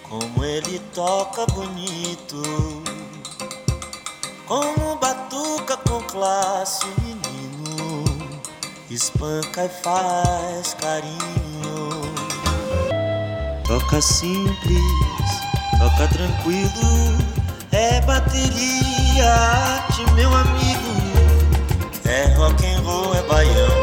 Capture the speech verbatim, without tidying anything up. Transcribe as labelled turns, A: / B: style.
A: Como ele toca bonito, como batuca com classe o menino, espanca e faz carinho. Toca simples, toca tranquilo, é bateria, arte, meu amigo. É rock and roll, é baião,